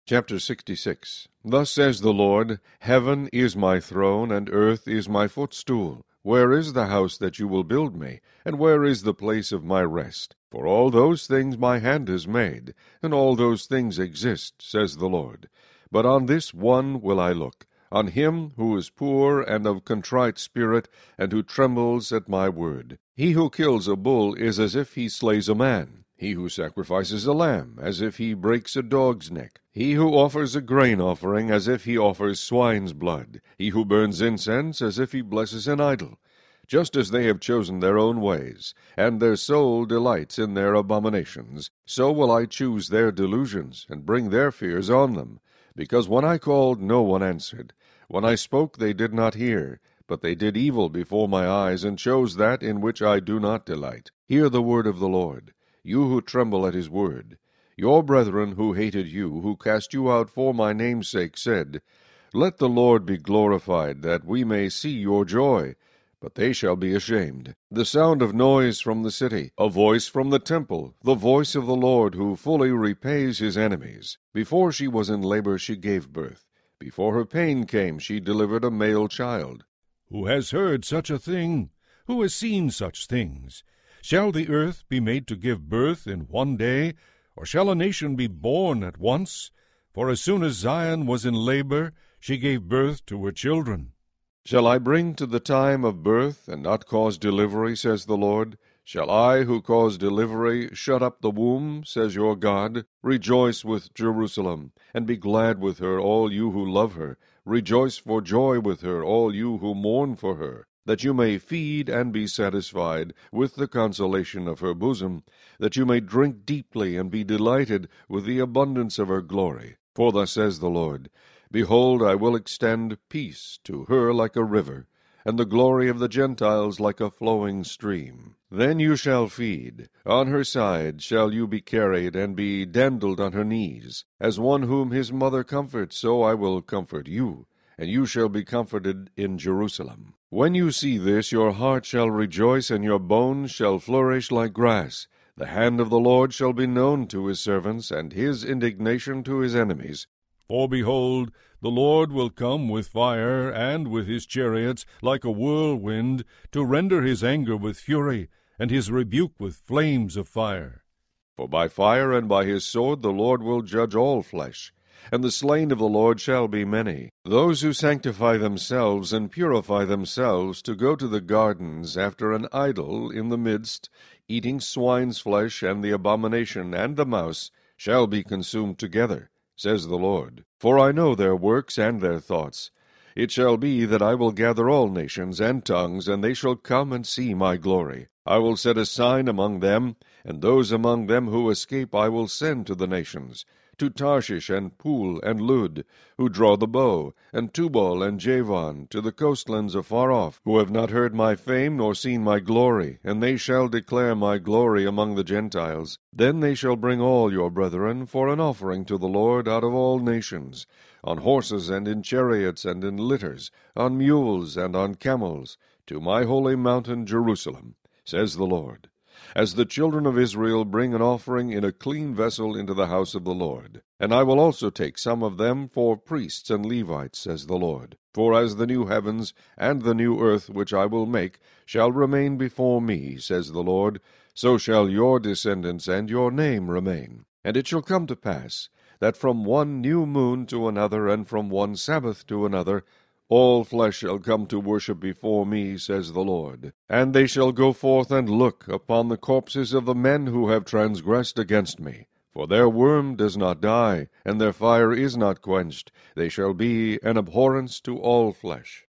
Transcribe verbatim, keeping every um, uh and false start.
Chapter sixty-six. Thus says the Lord, Heaven is my throne, and earth is my footstool. Where is the house that you will build me? And where is the place of my rest? For all those things my hand has made, and all those things exist, says the Lord. But on this one will I look, on him who is poor and of contrite spirit, and who trembles at my word. He who kills a bull is as if he slays a man. He who sacrifices a lamb, as if he breaks a dog's neck. He who offers a grain offering, as if he offers swine's blood. He who burns incense, as if he blesses an idol. Just as they have chosen their own ways, and their soul delights in their abominations, so will I choose their delusions, and bring their fears on them. Because when I called, no one answered. When I spoke, they did not hear. But they did evil before my eyes, and chose that in which I do not delight. Hear the word of the Lord, you who tremble at his word. Your brethren who hated you, who cast you out for my name's sake, said, Let the Lord be glorified, that we may see your joy. But they shall be ashamed. The sound of noise from the city, a voice from the temple, the voice of the Lord, who fully repays his enemies. Before she was in labor she gave birth. Before her pain came she delivered a male child. Who has heard such a thing? Who has seen such things? Shall the earth be made to give birth in one day, or shall a nation be born at once? For as soon as Zion was in labor, she gave birth to her children. Shall I bring to the time of birth, and not cause delivery, says the Lord? Shall I, who cause delivery, shut up the womb, says your God? Rejoice with Jerusalem, and be glad with her, all you who love her. Rejoice for joy with her, all you who mourn for her, that you may feed and be satisfied with the consolation of her bosom, that you may drink deeply and be delighted with the abundance of her glory. For thus says the Lord, Behold, I will extend peace to her like a river, and the glory of the Gentiles like a flowing stream. Then you shall feed, on her side shall you be carried, and be dandled on her knees. As one whom his mother comforts, so I will comfort you, and you shall be comforted in Jerusalem. When you see this, your heart shall rejoice, and your bones shall flourish like grass. The hand of the Lord shall be known to his servants, and his indignation to his enemies. For behold, the Lord will come with fire, and with his chariots like a whirlwind, to render his anger with fury, and his rebuke with flames of fire. For by fire and by his sword the Lord will judge all flesh, and the slain of the Lord shall be many. Those who sanctify themselves and purify themselves to go to the gardens after an idol in the midst, eating swine's flesh and the abomination and the mouse, shall be consumed together, says the Lord. For I know their works and their thoughts. It shall be that I will gather all nations and tongues, and they shall come and see my glory. I will set a sign among them, and those among them who escape I will send to the nations, to Tarshish and Pool and Lud, who draw the bow, and Tubal and Javan, to the coastlands afar off, who have not heard my fame nor seen my glory, and they shall declare my glory among the Gentiles. Then they shall bring all your brethren for an offering to the Lord out of all nations, on horses and in chariots and in litters, on mules and on camels, to my holy mountain Jerusalem, says the Lord. As the children of Israel bring an offering in a clean vessel into the house of the Lord. And I will also take some of them for priests and Levites, says the Lord. For as the new heavens and the new earth which I will make shall remain before me, says the Lord, so shall your descendants and your name remain. And it shall come to pass, that from one new moon to another, and from one Sabbath to another, all flesh shall come to worship before me, says the Lord. And they shall go forth and look upon the corpses of the men who have transgressed against me. For their worm does not die, and their fire is not quenched. They shall be an abhorrence to all flesh.